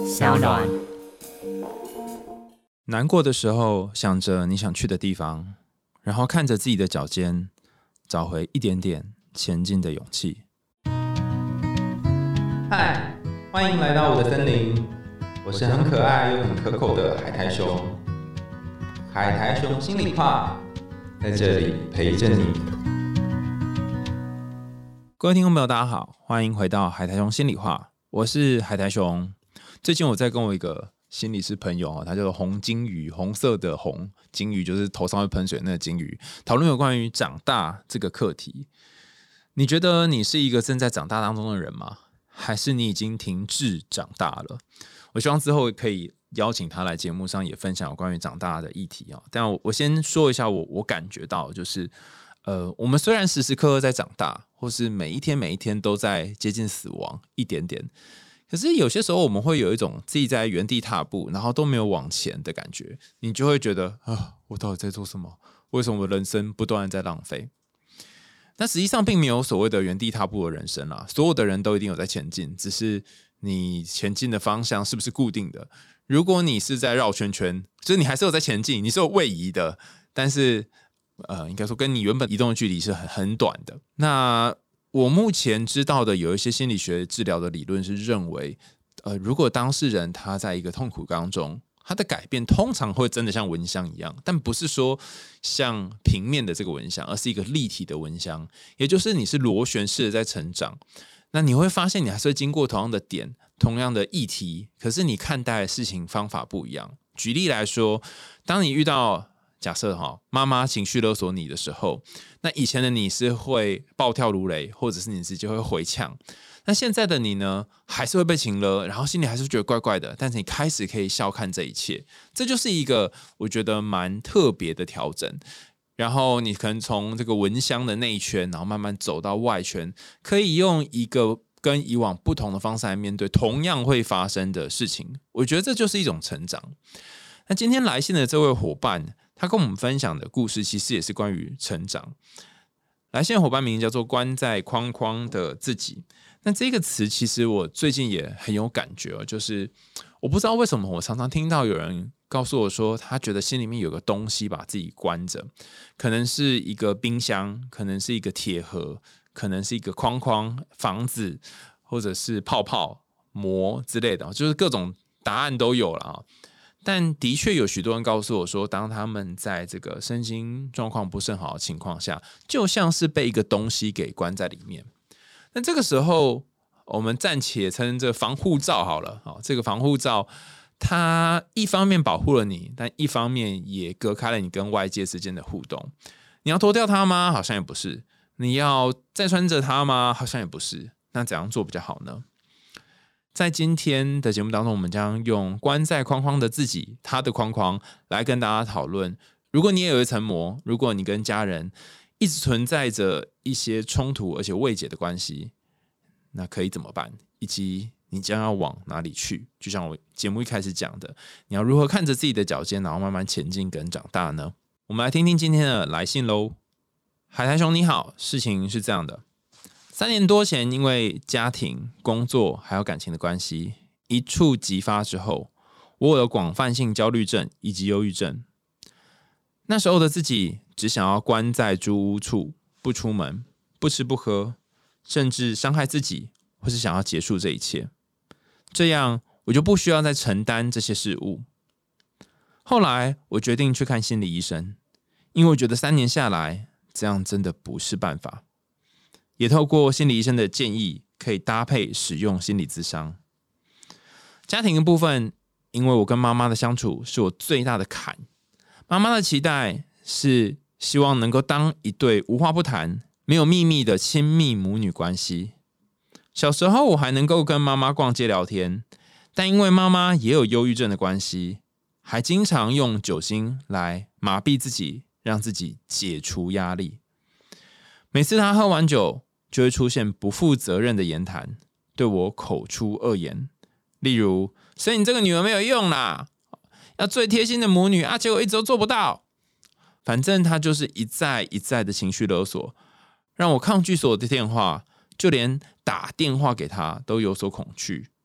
小暖。 难过的时候，想着你想去的地方，然后看着自己的脚尖，找回一点点前进的勇气。 嗨，欢迎来到我的森林，我是很可爱又很可口的海苔熊。海苔熊心里话，在这里陪着你。 各位听众朋友，大家好，欢迎回到海苔熊心里话，我是海苔熊。最近我在跟我一个心理师朋友，他叫做红金鱼，红色的红金鱼就是头上会喷水那个金鱼，讨论有关于长大这个课题。你觉得你是一个正在长大当中的人吗？还是你已经停滞长大了？我希望之后可以邀请他来节目上也分享有关于长大的议题。但我先说一下我感觉到就是我们虽然时时刻刻在长大，或是每一天都在接近死亡一点点，可是有些时候我们会有一种自己在原地踏步，然后都没有往前的感觉，你就会觉得我到底在做什么？为什么我的人生不断在浪费？但实际上并没有所谓的原地踏步的人生啦，所有的人都一定有在前进，只是你前进的方向是不是固定的？如果你是在绕圈圈，就是你还是有在前进，你是有位移的，但是应该说跟你原本移动的距离是很短的。那我目前知道的有一些心理学治疗的理论是认为，如果当事人他在一个痛苦当中，他的改变通常会真的像蚊香一样，但不是说像平面的这个蚊香，而是一个立体的蚊香，也就是你是螺旋式的在成长。那你会发现你还是会经过同样的点，同样的议题，可是你看待的事情方法不一样。举例来说，当你遇到假设妈妈情绪勒索你的时候，那以前的你是会暴跳如雷，或者是你直接会回呛。那现在的你呢，还是会被情勒，然后心里还是觉得怪怪的，但是你开始可以笑看这一切，这就是一个我觉得蛮特别的调整。然后你可能从这个蚊香的内圈，然后慢慢走到外圈，可以用一个跟以往不同的方式来面对同样会发生的事情。我觉得这就是一种成长。那今天来信的这位伙伴，他跟我们分享的故事其实也是关于成长。来信的伙伴名叫做关在框框的自己。那这个词其实我最近也很有感觉，就是我不知道为什么我常常听到有人告诉我说，他觉得心里面有个东西把自己关着，可能是一个冰箱，可能是一个铁盒，可能是一个框框、房子，或者是泡泡、膜之类的，就是各种答案都有了。但的确有许多人告诉我说，当他们在这个身心状况不是很好的情况下，就像是被一个东西给关在里面。那这个时候，我们暂且称这防护罩好了。这个防护罩，它一方面保护了你，但一方面也隔开了你跟外界之间的互动。你要脱掉它吗？好像也不是。你要再穿着它吗？好像也不是。那怎样做比较好呢？在今天的节目当中，我们将用关在框框的自己，他的框框来跟大家讨论，如果你也有一层膜，如果你跟家人一直存在着一些冲突而且未解的关系，那可以怎么办？以及你将要往哪里去？就像我节目一开始讲的，你要如何看着自己的脚尖，然后慢慢前进跟长大呢？我们来听听今天的来信咯。海苔熊你好，事情是这样的，3年多前因为家庭、工作还有感情的关系一触即发之后，我有广泛性焦虑症以及忧郁症。那时候的自己只想要关在租屋处，不出门，不吃不喝，甚至伤害自己，或是想要结束这一切。这样我就不需要再承担这些事物。后来我决定去看心理医生，因为我觉得3年下来，这样真的不是办法。也透过心理医生的建议，可以搭配使用心理咨商。家庭的部分，因为我跟妈妈的相处是我最大的坎。妈妈的期待是希望能够当一对无话不谈、没有秘密的亲密母女关系。小时候我还能够跟妈妈逛街聊天，但因为妈妈也有忧郁症的关系，还经常用酒精来麻痹自己，让自己解除压力。每次她喝完酒，就会出现不负责任的言谈，对我口出恶言，例如生你这个女儿没有用啦，要最贴心的母女结果一直都做不到。反正他就是一再一再的情绪勒索，让我抗拒所有的电话，就连打电话给他都有所恐惧。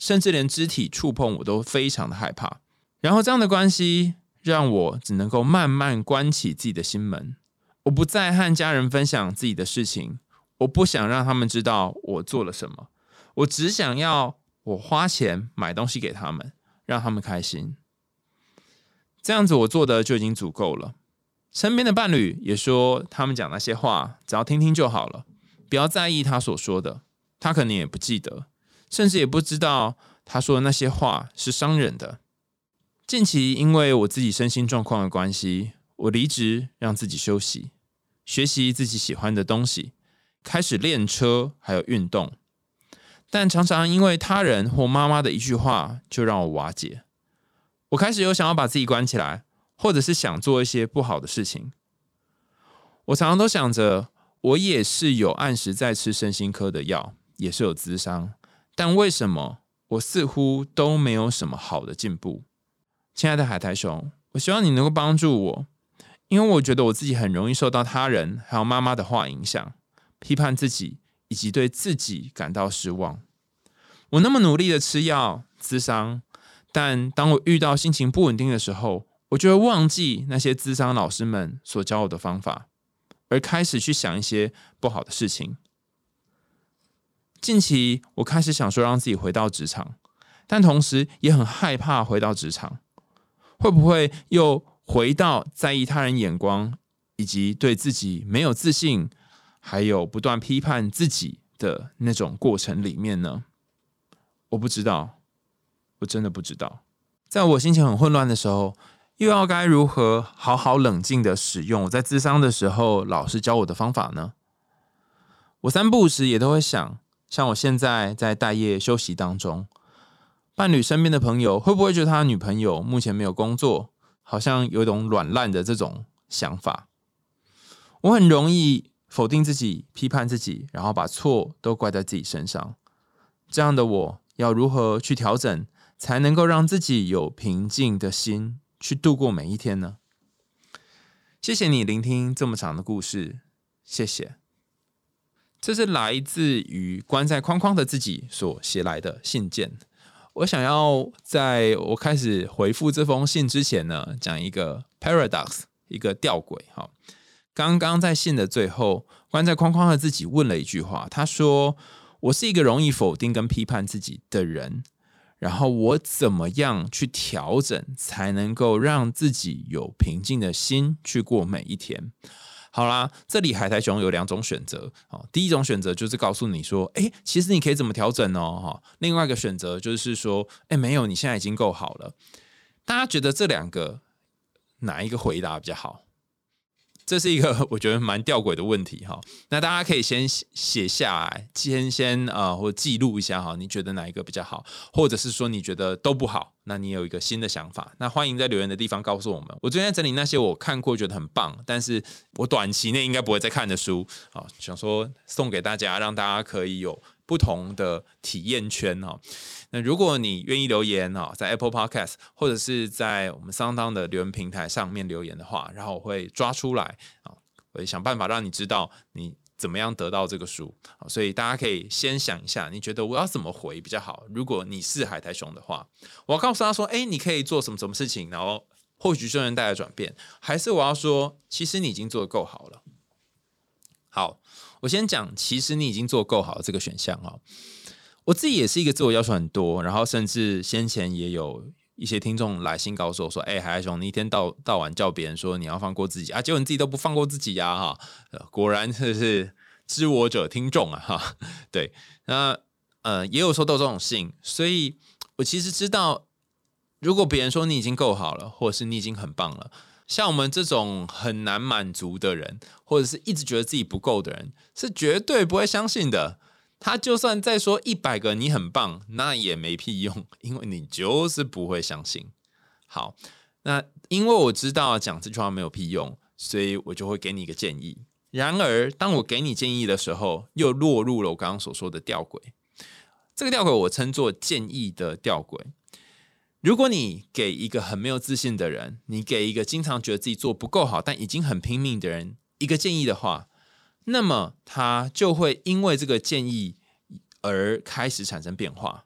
甚至连肢体触碰我都非常的害怕。然后这样的关系让我只能够慢慢关起自己的心门，我不再和家人分享自己的事情，我不想让他们知道我做了什么，我只想要我花钱买东西给他们，让他们开心。这样子我做的就已经足够了。身边的伴侣也说，他们讲那些话只要听听就好了，不要在意他所说的，他可能也不记得，甚至也不知道他说的那些话是伤人的。近期因为我自己身心状况的关系，我离职让自己休息，学习自己喜欢的东西，开始练车还有运动，但常常因为他人或妈妈的一句话就让我瓦解。我开始有想要把自己关起来，或者是想做一些不好的事情。我常常都想着，我也是有按时在吃身心科的药，也是有咨商，但为什么我似乎都没有什么好的进步？亲爱的海苔熊，我希望你能够帮助我，因为我觉得我自己很容易受到他人还有妈妈的话影响，批判自己，以及对自己感到失望。我那么努力的吃药、咨商，但当我遇到心情不稳定的时候，我就会忘记那些咨商老师们所教我的方法，而开始去想一些不好的事情。近期我开始想说让自己回到职场，但同时也很害怕回到职场，会不会又回到在意他人眼光，以及对自己没有自信，还有不断批判自己的那种过程里面呢？我不知道，我真的不知道。在我心情很混乱的时候，又要该如何好好冷静的使用我在咨商的时候老师教我的方法呢？我三不五时也都会想，像我现在在待业休息当中，伴侣身边的朋友会不会觉得他的女朋友目前没有工作，好像有一种软烂的这种想法？我很容易否定自己，批判自己，然后把错都怪在自己身上。这样的我要如何去调整，才能够让自己有平静的心去度过每一天呢？谢谢你聆听这么长的故事，谢谢。这是来自于关在框框的自己所写来的信件。我想要在我开始回复这封信之前呢，讲一个 paradox， 一个吊诡。刚刚在信的最后，关在框框的自己问了一句话，他说：我是一个容易否定跟批判自己的人，然后我怎么样去调整，才能够让自己有平静的心去过每一天？好啦，这里海苔熊有两种选择。第一种选择就是告诉你说，其实你可以怎么调整哦。另外一个选择就是说，没有，你现在已经够好了。大家觉得这两个哪一个回答比较好？这是一个我觉得蛮吊诡的问题哈。那大家可以先写下来，或记录一下哈，你觉得哪一个比较好，或者是说你觉得都不好，那你有一个新的想法，那欢迎在留言的地方告诉我们。我最近在整理那些我看过觉得很棒，但是我短期内应该不会再看的书，想说送给大家，让大家可以有不同的体验圈。那如果你愿意留言，在 Apple Podcast 或者是在我们SoundOn的留言平台上面留言的话，然后我会抓出来，我会想办法让你知道你怎么样得到这个书。所以大家可以先想一下，你觉得我要怎么回比较好？如果你是海苔熊的话，我要告诉他说，你可以做什么什么事情，然后或许就能带来转变，还是我要说，其实你已经做得够好了。好，我先讲其实你已经做够好这个选项。我自己也是一个自我要求很多，然后甚至先前也有一些听众来信告诉我说，海苔熊，你一天到晚叫别人说你要放过自己啊，结果你自己都不放过自己啊。果然是知我者听众啊。对，那也有收到这种信，所以我其实知道，如果别人说你已经够好了，或者是你已经很棒了，像我们这种很难满足的人，或者是一直觉得自己不够的人，是绝对不会相信的。他就算再说100个你很棒，那也没屁用，因为你就是不会相信。好，那因为我知道讲这句话没有屁用，所以我就会给你一个建议。然而当我给你建议的时候，又落入了我刚刚所说的吊诡。这个吊诡我称作建议的吊诡。如果你给一个很没有自信的人，你给一个经常觉得自己做不够好但已经很拼命的人一个建议的话，那么他就会因为这个建议而开始产生变化。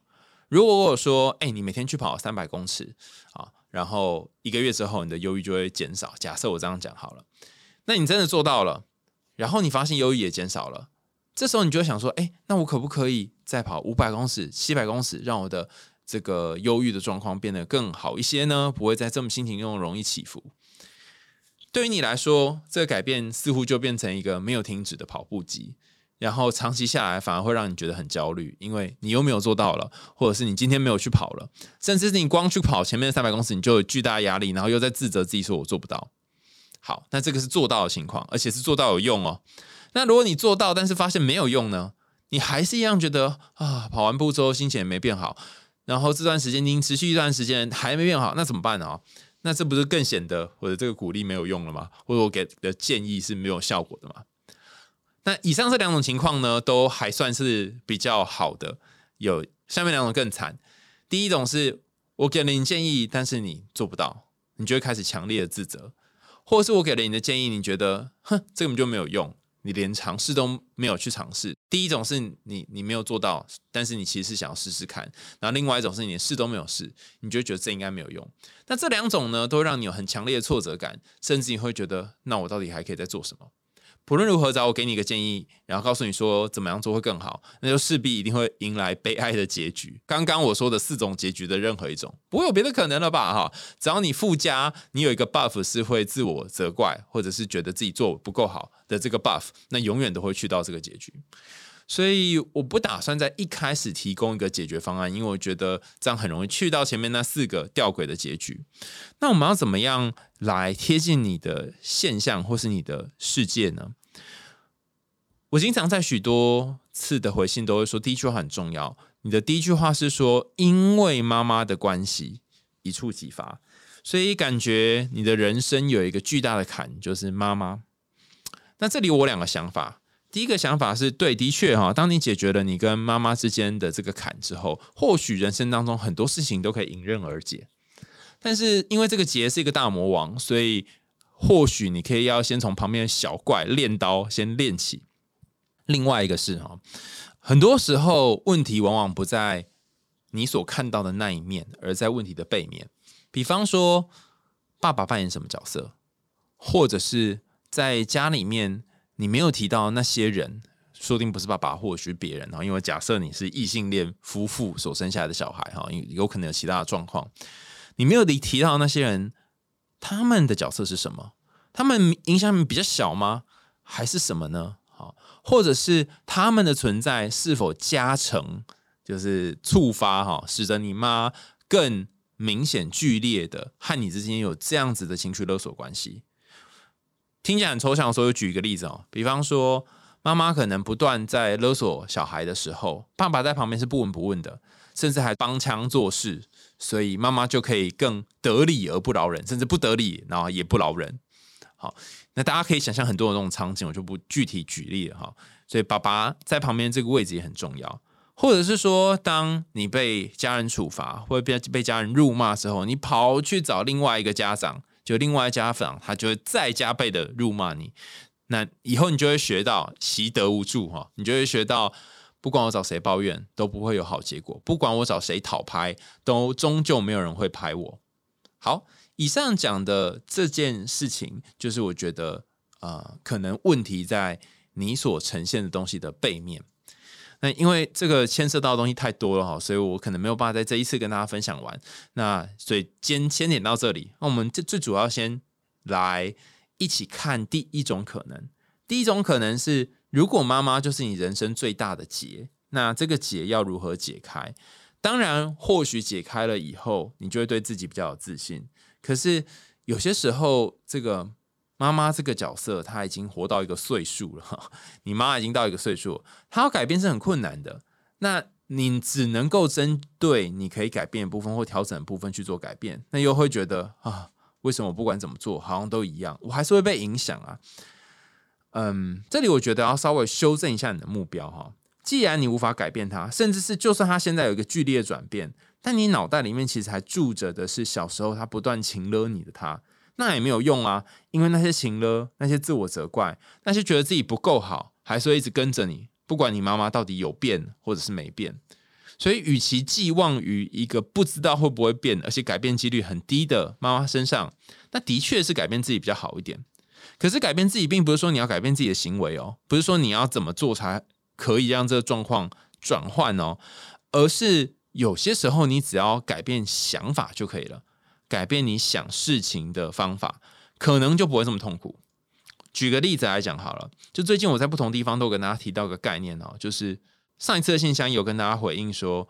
如果我有说，你每天去跑300公尺啊，然后1个月之后你的忧郁就会减少，假设我这样讲好了，那你真的做到了，然后你发现忧郁也减少了，这时候你就会想说，那我可不可以再跑500公尺、700公尺，让我的这个忧郁的状况变得更好一些呢？不会再这么心情那么容易起伏。对于你来说，这个改变似乎就变成一个没有停止的跑步机，然后长期下来反而会让你觉得很焦虑，因为你又没有做到了，或者是你今天没有去跑了，甚至是你光去跑前面的300公尺，你就有巨大压力，然后又在自责自己说我做不到。好，那这个是做到的情况，而且是做到有用哦。那如果你做到，但是发现没有用呢？你还是一样觉得跑完步之后心情也没变好，然后这段时间已经持续一段时间还没变好，那怎么办呢？那这不是更显得我的这个鼓励没有用了吗？或者我给的建议是没有效果的吗？那以上这2种情况呢，都还算是比较好的，有下面2种更惨。第一种是我给了你建议，但是你做不到，你就会开始强烈的自责，或者是我给了你的建议，你觉得这根本就没有用，你连尝试都没有去尝试。第一种是你没有做到，但是你其实是想要试试看，然后另外一种是你连试都没有试，你就会觉得这应该没有用。那这2种呢，都会让你有很强烈的挫折感，甚至你会觉得那我到底还可以再做什么？不论如何，只要我给你一个建议，然后告诉你说怎么样做会更好，那就势必一定会迎来悲哀的结局。刚刚我说的4种结局的任何一种，不会有别的可能了吧？只要你附加你有一个 buff 是会自我责怪，或者是觉得自己做不够好的这个 buff， 那永远都会去到这个结局。所以我不打算在一开始提供一个解决方案，因为我觉得这样很容易去到前面那4个吊诡的结局。那我们要怎么样来贴近你的现象或是你的世界呢？我经常在许多次的回信都会说，第一句话很重要。你的第一句话是说，因为妈妈的关系，一触即发，所以感觉你的人生有一个巨大的坎，就是妈妈。那这里我2个想法。第一个想法是对，的确当你解决了你跟妈妈之间的这个坎之后，或许人生当中很多事情都可以迎刃而解。但是因为这个劫是一个大魔王，所以或许你可以要先从旁边的小怪练刀先练起。另外一个是很多时候问题往往不在你所看到的那一面，而在问题的背面。比方说爸爸扮演什么角色，或者是在家里面你没有提到那些人，说不定不是爸爸，或许是别人，因为假设你是异性恋夫妇所生下来的小孩，有可能有其他的状况，你没有提到那些人，他们的角色是什么？他们影响比较小吗？还是什么呢？或者是他们的存在是否加成，就是触发使得你妈更明显剧烈的和你之间有这样子的情绪勒索关系？听起来很抽象的时候，就举一个例子比方说妈妈可能不断在勒索小孩的时候，爸爸在旁边是不闻不问的，甚至还帮腔作势，所以妈妈就可以更得理而不饶人，甚至不得理然后也不饶人。好，那大家可以想象很多的那种场景，我就不具体举例了所以爸爸在旁边这个位置也很重要。或者是说，当你被家人处罚或者被家人辱骂之后，你跑去找另外一个家长，就另外一家长他就会再加倍的辱骂你。那以后你就会学到习得无助你就会学到，不管我找谁抱怨都不会有好结果，不管我找谁讨拍都终究没有人会拍我。好，以上讲的这件事情，就是我觉得可能问题在你所呈现的东西的背面。那因为这个牵涉到的东西太多了所以我可能没有办法在这一次跟大家分享完。那所以先点到这里。那我们最主要先来一起看第一种可能。第一种可能是，如果妈妈就是你人生最大的结，那这个结要如何解开？当然或许解开了以后你就会对自己比较有自信，可是有些时候这个妈妈这个角色她已经活到一个岁数了，你妈已经到一个岁数，她要改变是很困难的。那你只能够针对你可以改变的部分或调整的部分去做改变，那又会觉得为什么不管怎么做好像都一样，我还是会被影响啊。这里我觉得要稍微修正一下你的目标既然你无法改变它，甚至是就算它现在有一个剧烈的转变，但你脑袋里面其实还住着的是小时候他不断情勒你的他，那也没有用啊。因为那些情勒，那些自我责怪，那些觉得自己不够好，还是会一直跟着你，不管你妈妈到底有变或者是没变。 所以与其寄望于一个不知道会不会变，而且改变几率很低的妈妈身上，那的确是改变自己比较好一点。可是改变自己并不是说你要改变自己的行为哦，不是说你要怎么做才可以让这个状况转换哦，而是有些时候你只要改变想法就可以了，改变你想事情的方法，可能就不会这么痛苦。举个例子来讲好了，就最近我在不同地方都有跟大家提到一个概念哦，就是上一次的信箱有跟大家回应说，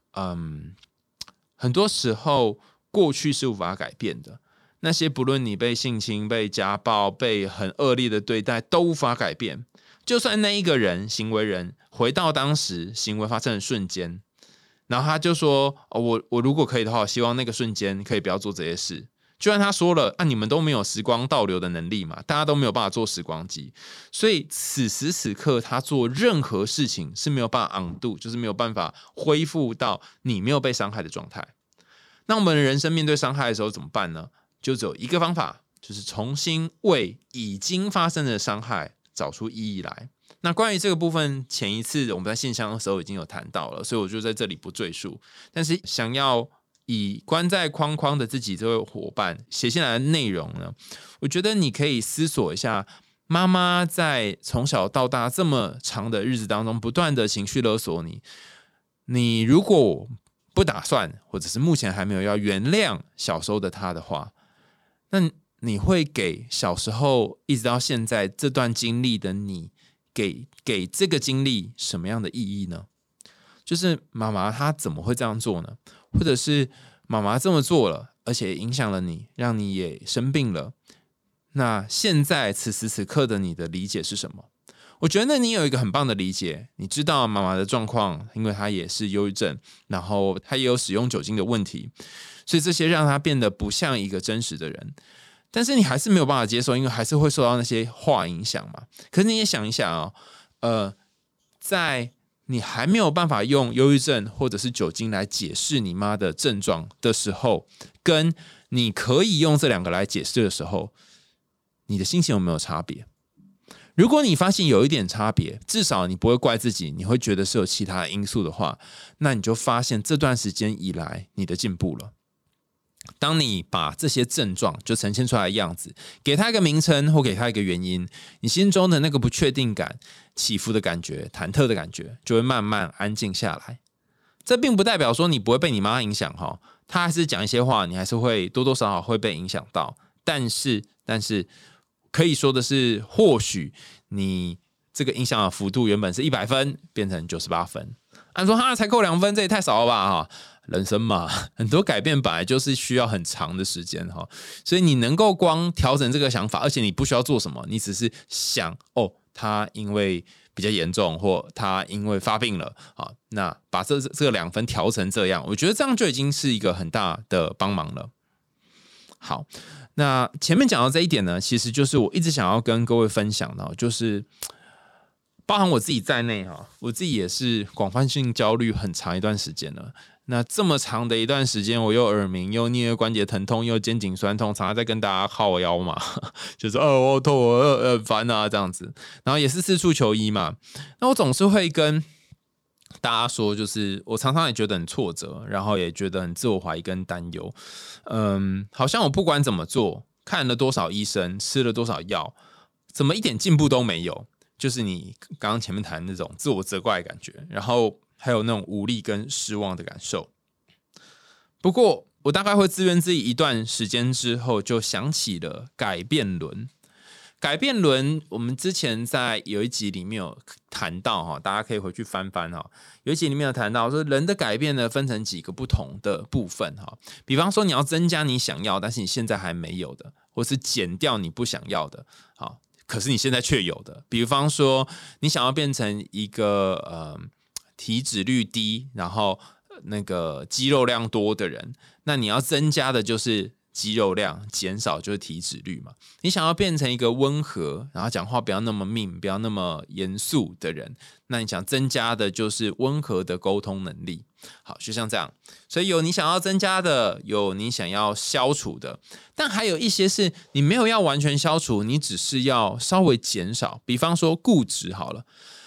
很多时候过去是无法改变的，那些不论你被性侵、被家暴、被很恶劣的对待都无法改变。就算那一个人行为人回到当时行为发生的瞬间，然后他就说，我如果可以的话，我希望那个瞬间可以不要做这些事。就算他说了你们都没有时光倒流的能力嘛，大家都没有办法做时光机，所以此时此刻他做任何事情是没有办法 undo， 就是没有办法恢复到你没有被伤害的状态。那我们人生面对伤害的时候怎么办呢？就只有一个方法，就是重新为已经发生的伤害找出意义来。那关于这个部分，前一次我们在信箱的时候已经有谈到了，所以我就在这里不赘述。但是想要以关在框框的自己这位伙伴写进来的内容呢，我觉得你可以思索一下，妈妈在从小到大这么长的日子当中不断的情绪勒索你，你如果不打算或者是目前还没有要原谅小时候的他的话，那你会给小时候一直到现在这段经历的你给这个经历什么样的意义呢？就是妈妈她怎么会这样做呢？或者是妈妈这么做了，而且影响了你，让你也生病了，那现在此时此刻的你的理解是什么？我觉得你有一个很棒的理解，你知道妈妈的状况，因为她也是忧郁症，然后她也有使用酒精的问题，所以这些让她变得不像一个真实的人。但是你还是没有办法接受，因为还是会受到那些话影响嘛。可是你也想一想在你还没有办法用忧郁症或者是酒精来解释你妈的症状的时候，跟你可以用这两个来解释的时候，你的心情有没有差别？如果你发现有一点差别，至少你不会怪自己，你会觉得是有其他的因素的话，那你就发现这段时间以来你的进步了。当你把这些症状就呈现出来的样子，给他一个名称或给他一个原因，你心中的那个不确定感、起伏的感觉、忐忑的感觉就会慢慢安静下来。这并不代表说你不会被你妈影响哈，她还是讲一些话，你还是会多多少少会被影响到。但是可以说的是，或许你这个影响的幅度原本是100分，变成98分。按说才扣2分，这也太少了吧？人生嘛，很多改变本来就是需要很长的时间哈，所以你能够光调整这个想法，而且你不需要做什么，你只是想他因为比较严重，或他因为发病了，那把这个2分调成这样，我觉得这样就已经是一个很大的帮忙了。好，那前面讲到这一点呢，其实就是我一直想要跟各位分享的，就是包含我自己在内我自己也是广泛性焦虑很长一段时间了。那这么长的一段时间，我又耳鸣，又颞颌关节疼痛，又肩颈酸痛，常常在跟大家靠腰嘛，就是我痛，我很烦啊这样子，然后也是四处求医嘛。那我总是会跟大家说，就是我常常也觉得很挫折，然后也觉得很自我怀疑跟担忧。好像我不管怎么做，看了多少医生，吃了多少药，怎么一点进步都没有。就是你刚刚前面谈的那种自我责怪的感觉，然后还有那种无力跟失望的感受。不过我大概会自怨自艾一段时间之后，就想起了改变轮。改变轮我们之前在有一集里面有谈到，大家可以回去翻翻。有一集里面有谈到说，人的改变呢分成几个不同的部分。比方说你要增加你想要但是你现在还没有的，或是减掉你不想要的，可是你现在却有的。比方说你想要变成一个体脂率低，然后那个肌肉量多的人，那你要增加的就是肌肉量，减少就是体脂率嘛。你想要变成一个温和，然后讲话不要那么命，不要那么严肃的人，那你想增加的就是温和的沟通能力。好，就像这样，所以有你想要增加的，有你想要消除的，但还有一些是你没有要完全消除，你只是要稍微减少。比方说固执好了，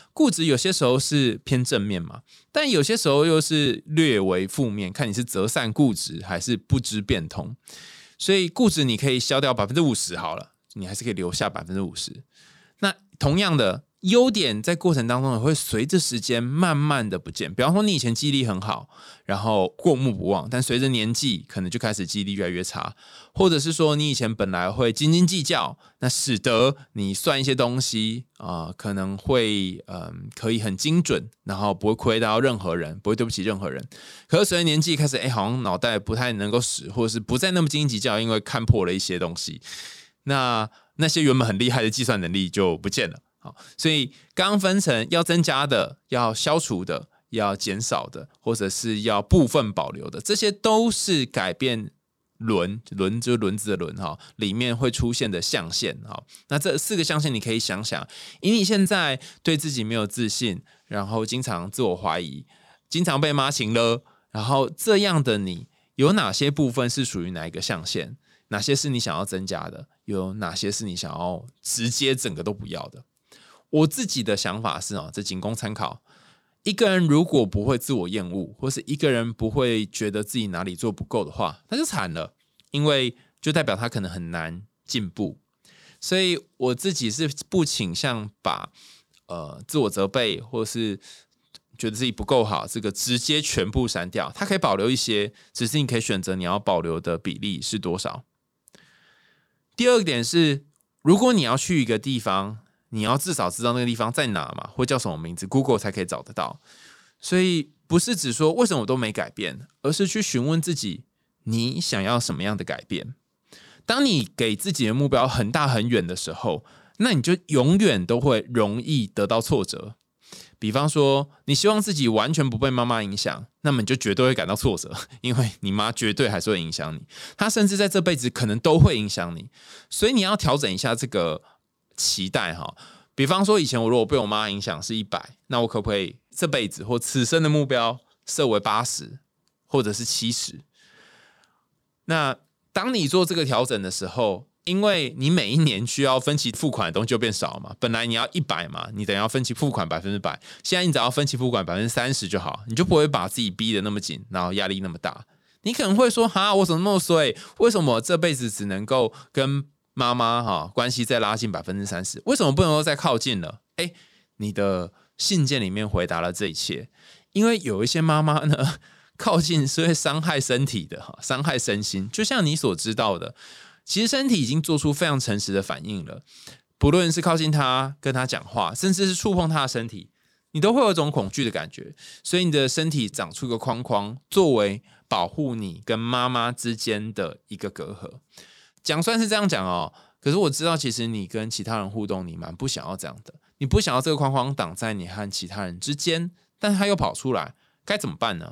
固执有些时候是偏正面嘛，但有些时候又是略为负面，看你是择善固执还是不知变通。所以固执你可以消掉50%好了，你还是可以留下50%。那同样的优点在过程当中也会随着时间慢慢的不见。比方说你以前记忆力很好，然后过目不忘，但随着年纪可能就开始记忆力越来越差，或者是说你以前本来会斤斤计较，那使得你算一些东西可能会可以很精准，然后不会亏到任何人，不会对不起任何人。可是随着年纪开始好像脑袋不太能够使，或者是不再那么斤斤计较，因为看破了一些东西，那些原本很厉害的计算能力就不见了。好，所以刚刚分成要增加的、要消除的、要减少的，或者是要部分保留的，这些都是改变轮就是轮子的轮里面会出现的象限。那这4个象限你可以想想，以你现在对自己没有自信，然后经常自我怀疑，经常被妈情勒，然后这样的你有哪些部分是属于哪一个象限？哪些是你想要增加的？有哪些是你想要直接整个都不要的？我自己的想法是这仅供参考。一个人如果不会自我厌恶，或是一个人不会觉得自己哪里做不够的话，那就惨了，因为就代表他可能很难进步。所以我自己是不倾向把自我责备或是觉得自己不够好这个直接全部删掉，它可以保留一些，只是你可以选择你要保留的比例是多少。第二个点是，如果你要去一个地方，你要至少知道那个地方在哪嘛，或叫什么名字 ，Google 才可以找得到。所以不是只说为什么我都没改变，而是去询问自己，你想要什么样的改变。当你给自己的目标很大很远的时候，那你就永远都会容易得到挫折。比方说，你希望自己完全不被妈妈影响，那么你就绝对会感到挫折，因为你妈绝对还是会影响你，她甚至在这辈子可能都会影响你。所以你要调整一下这个期待哈。比方说，以前我如果被我妈影响是100，那我可不可以这辈子或此生的目标设为80，或者是70？那当你做这个调整的时候，因为你每一年需要分期付款的东西就变少嘛，本来你要100嘛，你等于要分期付款100%，现在你只要分期付款30%就好，你就不会把自己逼得那么紧，然后压力那么大。你可能会说，我怎么那么衰？为什么这辈子只能够跟妈妈关系再拉近30%？为什么不能够再靠近了？你的信件里面回答了这一切，因为有一些妈妈呢，靠近是会伤害身体的，伤害身心。就像你所知道的，其实身体已经做出非常诚实的反应了，不论是靠近他、跟他讲话，甚至是触碰他的身体，你都会有一种恐惧的感觉。所以你的身体长出一个框框，作为保护你跟妈妈之间的一个隔阂。讲算是这样讲可是我知道其实你跟其他人互动，你蛮不想要这样的，你不想要这个框框挡在你和其他人之间，但他又跑出来，该怎么办呢？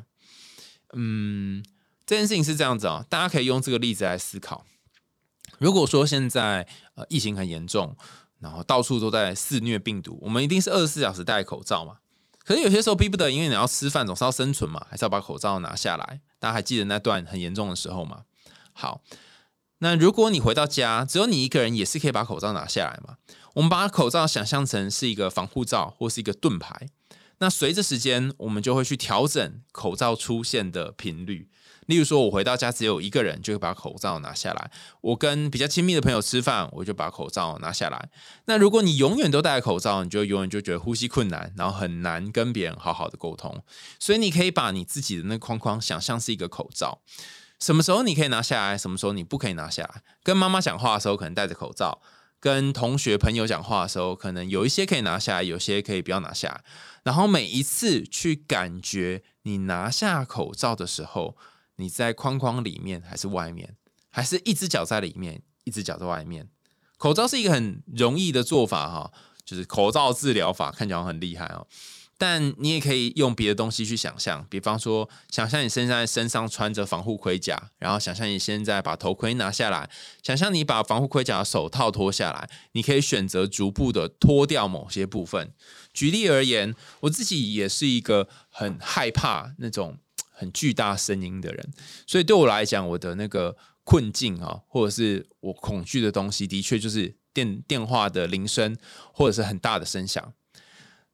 这件事情是这样子大家可以用这个例子来思考。如果说现在疫情很严重，然后到处都在肆虐病毒，我们一定是24小时戴口罩嘛。可是有些时候逼不得已，因为你要吃饭总是要生存嘛，还是要把口罩拿下来。大家还记得那段很严重的时候吗？好，那如果你回到家，只有你一个人，也是可以把口罩拿下来嘛。我们把口罩想象成是一个防护罩或是一个盾牌，那随着时间，我们就会去调整口罩出现的频率。例如说，我回到家只有一个人，就会把口罩拿下来；我跟比较亲密的朋友吃饭，我就把口罩拿下来。那如果你永远都戴口罩，你就永远就觉得呼吸困难，然后很难跟别人好好的沟通。所以你可以把你自己的那个框框想象是一个口罩，什么时候你可以拿下来，什么时候你不可以拿下来。跟妈妈讲话的时候可能戴着口罩，跟同学朋友讲话的时候，可能有一些可以拿下来，有些可以不要拿下来。然后每一次去感觉你拿下口罩的时候，你在框框里面还是外面，还是一只脚在里面，一只脚在外面。口罩是一个很容易的做法就是口罩治疗法，看起来很厉害但你也可以用别的东西去想象，比方说想象你现在身上穿着防护盔甲，然后想象你现在把头盔拿下来，想象你把防护盔甲的手套脱下来，你可以选择逐步的脱掉某些部分。举例而言，我自己也是一个很害怕那种很巨大声音的人，所以对我来讲，我的那个困境或者是我恐惧的东西，的确就是电话的铃声或者是很大的声响。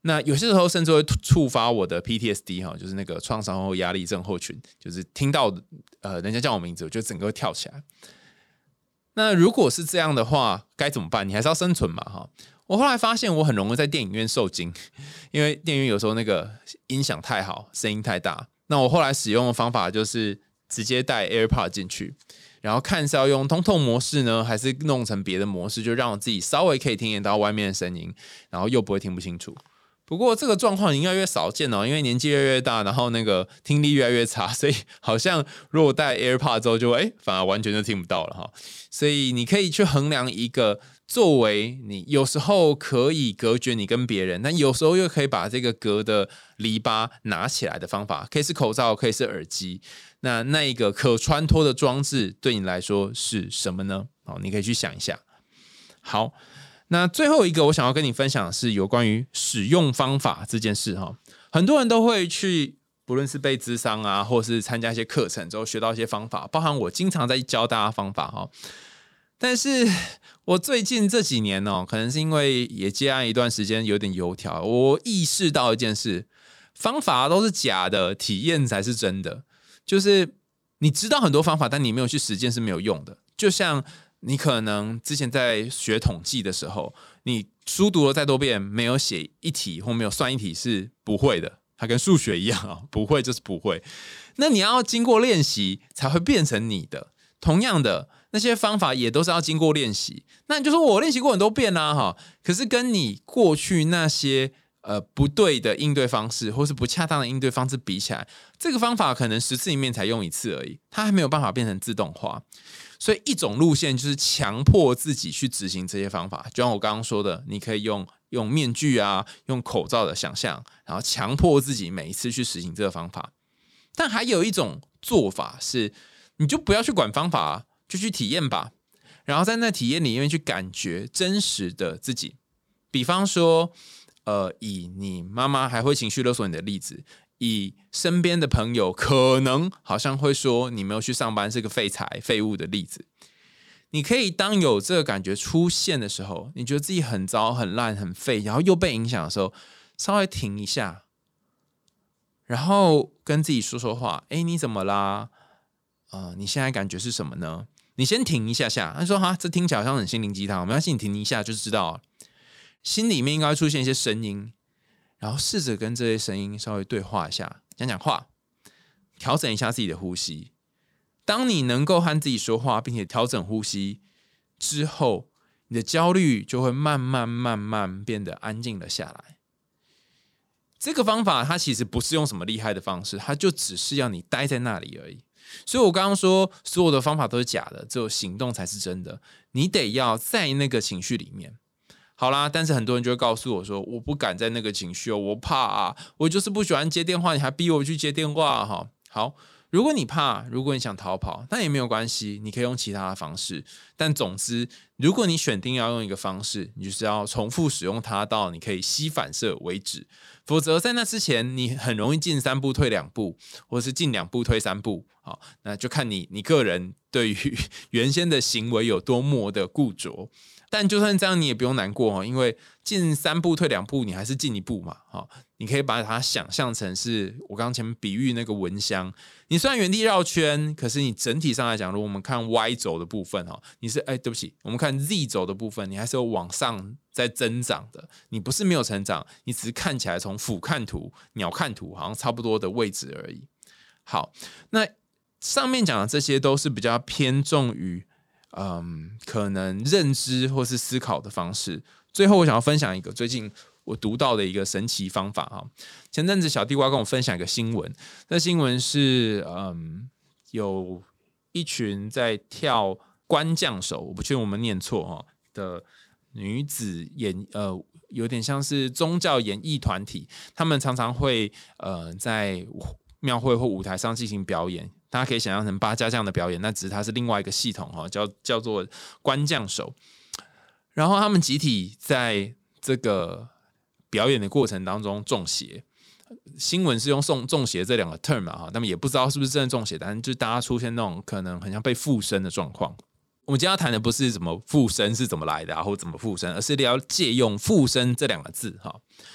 那有些时候甚至会触发我的 PTSD 哈，就是那个创伤后压力症候群，就是听到人家叫我名字，我就整个会跳起来。那如果是这样的话，该怎么办？你还是要生存嘛哈。我后来发现我很容易在电影院受惊，因为电影院有时候那个音响太好，声音太大。那我后来使用的方法就是直接带 AirPod 进去，然后看是要用通透模式呢，还是弄成别的模式，就让我自己稍微可以听得到外面的声音，然后又不会听不清楚。不过这个状况越来越少见哦，因为年纪越来越大，然后那个听力越来越差，所以好像如果戴 AirPod 之后就反而完全就听不到了哈。所以你可以去衡量一个作为你有时候可以隔绝你跟别人，但有时候又可以把这个隔的篱笆拿起来的方法，可以是口罩，可以是耳机。那一个可穿脱的装置对你来说是什么呢？好，你可以去想一下。好。那最后一个我想要跟你分享的是有关于使用方法这件事哈，很多人都会去，不论是被諮商啊，或是参加一些课程之后学到一些方法，包含我经常在教大家方法哈。但是我最近这几年可能是因为也接案一段时间有点油条，我意识到一件事，方法都是假的，体验才是真的。就是你知道很多方法，但你没有去实践是没有用的。就像你可能之前在学统计的时候，你书读了再多遍，没有写一题或没有算一题是不会的，它跟数学一样不会就是不会。那你要经过练习才会变成你的。同样的，那些方法也都是要经过练习。那你就说我练习过很多遍啦可是跟你过去那些不对的应对方式，或是不恰当的应对方式比起来，这个方法可能10次里面才用1次而已，它还没有办法变成自动化。所以一种路线就是强迫自己去执行这些方法，就像我刚刚说的，你可以用面具啊，用口罩的想象，然后强迫自己每一次去实行这个方法。但还有一种做法是，你就不要去管方法就去体验吧，然后在那体验里面去感觉真实的自己。比方说以你妈妈还会情绪勒索你的例子，以身边的朋友可能好像会说你没有去上班是个废材废物的例子，你可以当有这个感觉出现的时候，你觉得自己很糟很烂很废，然后又被影响的时候，稍微停一下，然后跟自己说说话。你怎么啦？你现在感觉是什么呢？你先停一下下。他说这听起来好像很心灵鸡汤，没关系，你停一下就知道了。心里面应该会出现一些声音，然后试着跟这些声音稍微对话一下，讲讲话，调整一下自己的呼吸。当你能够和自己说话，并且调整呼吸之后，你的焦虑就会慢慢变得安静了下来。这个方法它其实不是用什么厉害的方式，它就只是要你待在那里而已。所以我刚刚说所有的方法都是假的，只有行动才是真的。你得要在那个情绪里面。好啦，但是很多人就会告诉我说，我不敢在那个情绪我怕我就是不喜欢接电话，你还逼我去接电话好，如果你怕，如果你想逃跑，那也没有关系，你可以用其他的方式。但总之，如果你选定要用一个方式，你就是要重复使用它到你可以吸反射为止。否则在那之前，你很容易进3步退2步，或是进2步退3步。好，那就看你个人对于原先的行为有多么的固着。但就算这样，你也不用难过因为进3步退2步，你还是进1步嘛。你可以把它想象成是我刚刚前面比喻那个蚊香，你虽然原地绕圈，可是你整体上来讲，如果我们看 Y 轴的部分你是对不起，我们看 Z 轴的部分，你还是有往上在增长的，你不是没有成长，你只是看起来从俯瞰图、鸟瞰图好像差不多的位置而已。好，那上面讲的这些都是比较偏重于可能认知或是思考的方式。最后我想要分享一个最近我读到的一个神奇方法前阵子小地瓜跟我分享一个新闻，这新闻是有一群在跳官将手，我不确定我们念错的女子有点像是宗教演艺团体，他们常常会在庙会或舞台上进行表演。大家可以想象成八家将的表演，那只是它是另外一个系统叫做官将手。然后他们集体在这个表演的过程当中中邪，新闻是用中邪这2个 term 他们也不知道是不是真的中邪，但是就大家出现那种可能很像被附身的状况。我们今天要谈的不是怎么附身是怎么来的或怎么附身，而是要借用附身这2个字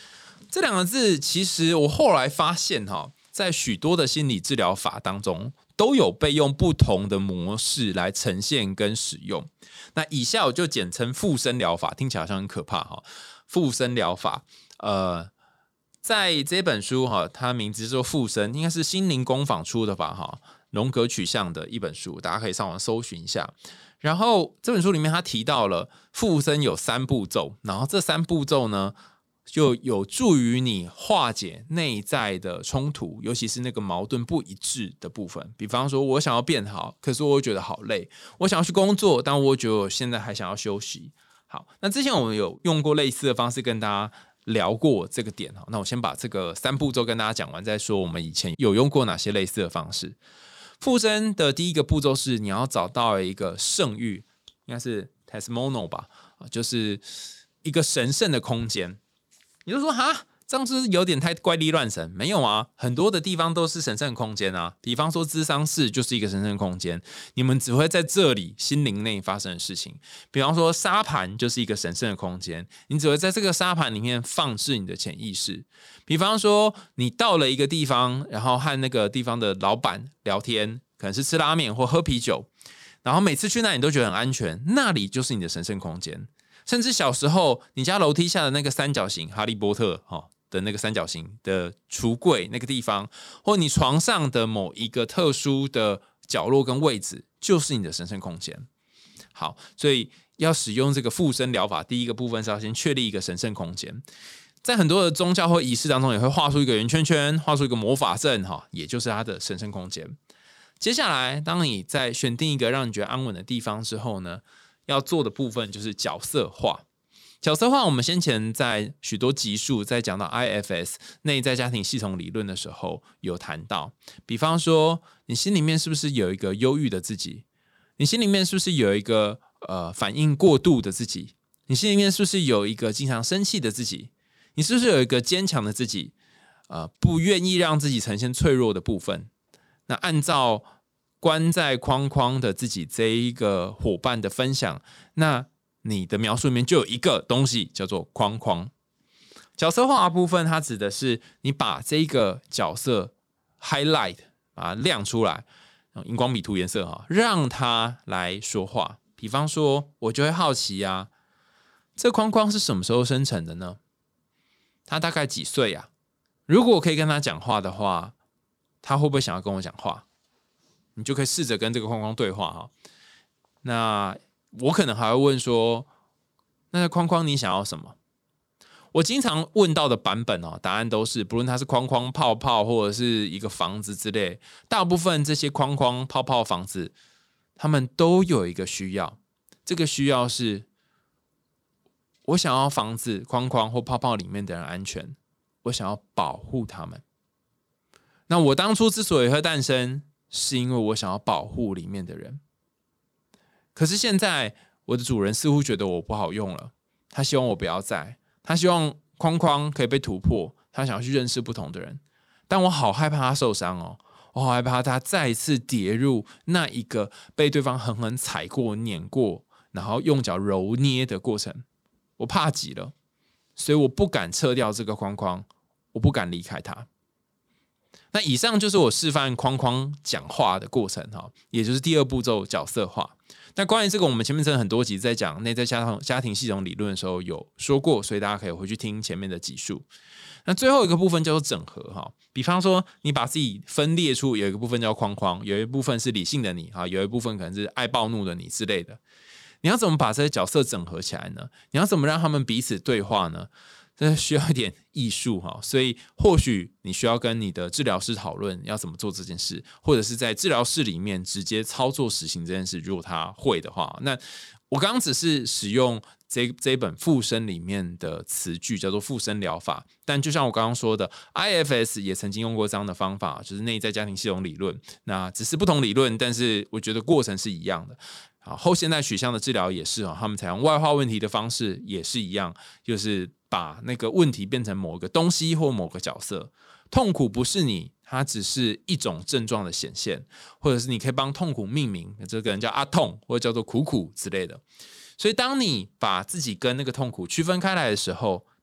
这两个字，其实我后来发现在许多的心理治疗法当中，都有被用不同的模式来呈现跟使用。那以下我就简称附身疗法，听起来好像很可怕附身疗法，在这本书它名字叫附身，应该是心灵工坊出的吧荣格取向的一本书，大家可以上网搜寻一下。然后这本书里面他提到了附身有3步骤，然后这3步骤呢，就有助于你化解内在的冲突，尤其是那个矛盾不一致的部分。比方说我想要变好，可是我觉得好累，我想要去工作，但我觉得我现在还想要休息。好，那之前我们有用过类似的方式跟大家聊过这个点，那我先把这个3步骤跟大家讲完再说，我们以前有用过哪些类似的方式。附身的第一个步骤是你要找到一个圣域，应该是 testimonial 吧，就是一个神圣的空间。你就说这样是有点太怪力乱神？没有啊，很多的地方都是神圣空间啊。比方说諮商室就是一个神圣空间，你们只会在这里心灵内发生的事情。比方说沙盘就是一个神圣的空间，你只会在这个沙盘里面放置你的潜意识。比方说你到了一个地方，然后和那个地方的老板聊天，可能是吃拉面或喝啤酒，然后每次去那里都觉得很安全，那里就是你的神圣空间。甚至小时候你家楼梯下的那个三角形哈利波特的那个三角形的橱柜那个地方，或你床上的某一个特殊的角落跟位置，就是你的神圣空间。好，所以要使用这个附身疗法，第一个部分是要先确立一个神圣空间。在很多的宗教或仪式当中，也会画出一个圆圈圈，画出一个魔法阵也就是它的神圣空间。接下来当你在选定一个让你觉得安稳的地方之后呢，要做的部分就是角色化。角色化我们先前在许多集数在讲到 IFS 内在家庭系统理论的时候有谈到，比方说你心里面是不是有一个忧郁的自己，你心里面是不是有一个反应过度的自己，你心里面是不是有一个经常生气的自己，你是不是有一个坚强的自己，不愿意让自己呈现脆弱的部分。那按照关在框框的自己这一个伙伴的分享，那你的描述里面就有一个东西叫做框框。角色化的部分，它指的是你把这个角色 highlight 把它亮出来，荧光笔涂颜色让它来说话。比方说我就会好奇这框框是什么时候生成的呢？他大概几岁啊？如果我可以跟他讲话的话，他会不会想要跟我讲话？你就可以试着跟这个框框对话那我可能还会问说，那个框框你想要什么？我经常问到的版本答案都是，不论它是框框、泡泡或者是一个房子之类，大部分这些框框、泡泡、房子，他们都有一个需要。这个需要是，我想要房子、框框或泡泡里面的人安全，我想要保护他们。那我当初之所以会诞生，是因为我想要保护里面的人。可是现在我的主人似乎觉得我不好用了，他希望我不要在，他希望框框可以被突破，他想要去认识不同的人。但我好害怕他受伤我好害怕他再一次跌入那一个被对方狠狠踩过、碾过，然后用脚揉捏的过程。我怕极了，所以我不敢撤掉这个框框，我不敢离开他。那以上就是我示范框框讲话的过程也就是第2步骤角色化。那关于这个，我们前面真的很多集在讲内在家庭系统理论的时候有说过，所以大家可以回去听前面的集数。那最后一个部分叫做整合比方说你把自己分裂出有一个部分叫框框，有一部分是理性的你有一部分可能是爱暴怒的你之类的。你要怎么把这些角色整合起来呢？你要怎么让他们彼此对话呢？这需要一点艺术所以或许你需要跟你的治疗师讨论要怎么做这件事，或者是在治疗室里面直接操作实行这件事，如果他会的话。那我刚刚只是使用这本附身里面的词句叫做附身疗法，但就像我刚刚说的 IFS 也曾经用过这样的方法，就是内在家庭系统理论。那只是不同理论，但是我觉得过程是一样的。后现代取向的治疗也是他们采用外化问题的方式也是一样，就是把那个问题变成某个东西或某个角色。痛苦不是你，它只是一种症状的显现，或者是你可以帮痛苦命名，这个人叫阿痛或者叫做苦苦之类的。所以当你把自己跟那个痛苦区分开来的时候，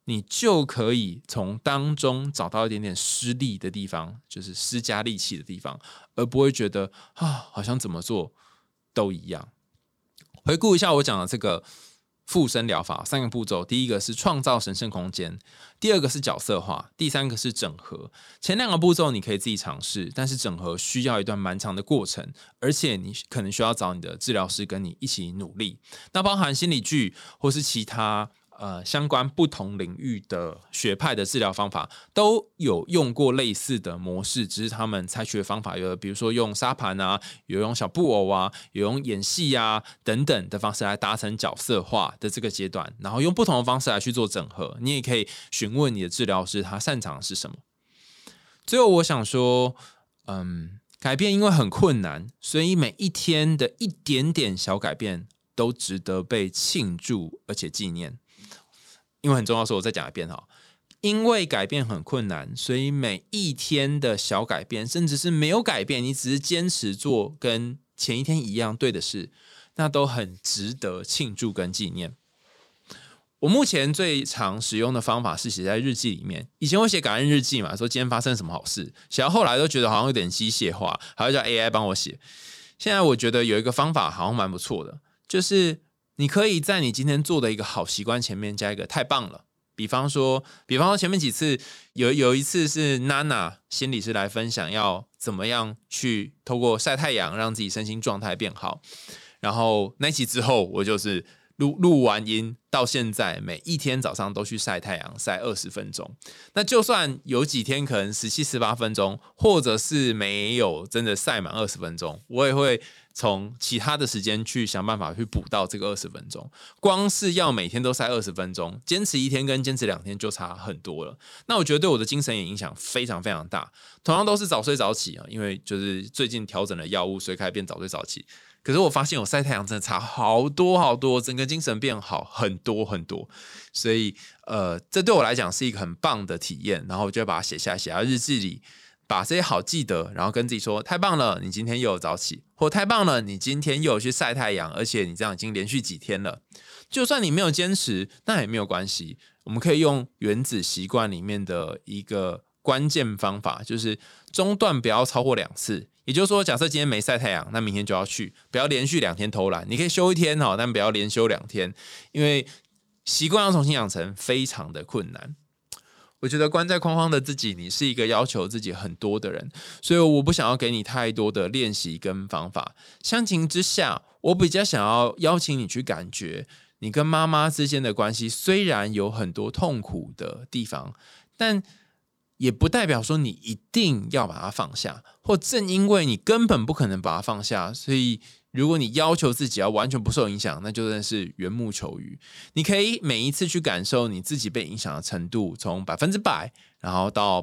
你就可以从当中找到一点点施力的地方，就是施加力气的地方，而不会觉得好像怎么做都一样。回顾一下我讲的这个附身疗法3个步骤，第一个是创造神圣空间，第二个是角色化，第三个是整合。前2个步骤你可以自己尝试，但是整合需要一段蛮长的过程，而且你可能需要找你的治疗师跟你一起努力。那包含心理剧或是其他相关不同领域的学派的治疗方法都有用过类似的模式，只是他们采取的方法有的比如说用沙盘啊，有用小布偶啊，有用演戏啊等等的方式来达成角色化的这个阶段，然后用不同的方式来去做整合。你也可以询问你的治疗师他擅长的是什么。最后我想说改变因为很困难，所以每一天的一点点小改变都值得被庆祝而且纪念。因为很重要，所以我再讲一遍哈。因为改变很困难，所以每一天的小改变，甚至是没有改变，你只是坚持做跟前一天一样对的事，那都很值得庆祝跟纪念。我目前最常使用的方法是写在日记里面。以前会写感恩日记嘛，说今天发生什么好事，写到后来都觉得好像有点机械化，还要叫 AI 帮我写。现在我觉得有一个方法好像蛮不错的，就是你可以在你今天做的一个好习惯前面加一个太棒了。比方说前面几次有一次是娜娜心理师来分享要怎么样去透过晒太阳让自己身心状态变好，然后那一期之后我就是录完音到现在每一天早上都去晒太阳，晒20分钟。那就算有几天可能17、18分钟，或者是没有真的晒满20分钟，我也会从其他的时间去想办法去补到这个20分钟。光是要每天都晒20分钟，坚持1天跟坚持2天就差很多了。那我觉得对我的精神也影响非常非常大。同样都是早睡早起因为就是最近调整了药物，所以开始变早睡早起。可是我发现我晒太阳真的差好多好多，整个精神变好很多很多，所以这对我来讲是一个很棒的体验。然后我就把它写下日记里，把这些好记得，然后跟自己说太棒了，你今天又有早起，或太棒了，你今天又有去晒太阳，而且你这样已经连续几天了。就算你没有坚持，那也没有关系，我们可以用原子习惯里面的一个关键方法，就是中断不要超过2次。也就是说，假设今天没晒太阳，那明天就要去，不要连续2天偷懒。你可以休1天但不要连休2天，因为习惯要重新养成非常的困难。我觉得关在框框的自己，你是一个要求自己很多的人，所以我不想要给你太多的练习跟方法。相形之下，我比较想要邀请你去感觉，你跟妈妈之间的关系虽然有很多痛苦的地方，但也不代表说你一定要把它放下，或正因为你根本不可能把它放下，所以如果你要求自己要完全不受影响，那就真的是缘木求鱼。你可以每一次去感受你自己被影响的程度，从100%，然后到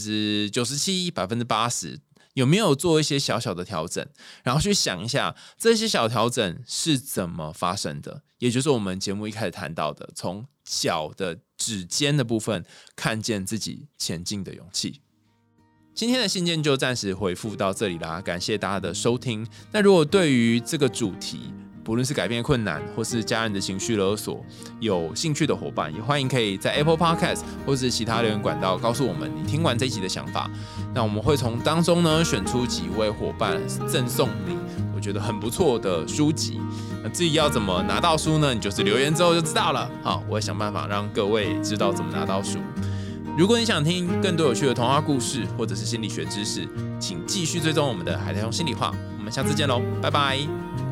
97%、80%，有没有做一些小小的调整，然后去想一下这些小调整是怎么发生的，也就是我们节目一开始谈到的，从脚的指尖的部分看见自己前进的勇气。今天的信件就暂时回复到这里啦，感谢大家的收听。那如果对于这个主题，不论是改变困难或是家人的情绪勒索，有兴趣的伙伴也欢迎可以在 Apple Podcast 或是其他留言管道告诉我们你听完这一集的想法。那我们会从当中呢选出几位伙伴赠送你我觉得很不错的书籍。那至于要怎么拿到书呢？你就是留言之后就知道了。好，我会想办法让各位知道怎么拿到书。如果你想听更多有趣的童话故事或者是心理学知识，请继续追踪我们的海苔熊心里话。我们下次见喽，拜拜。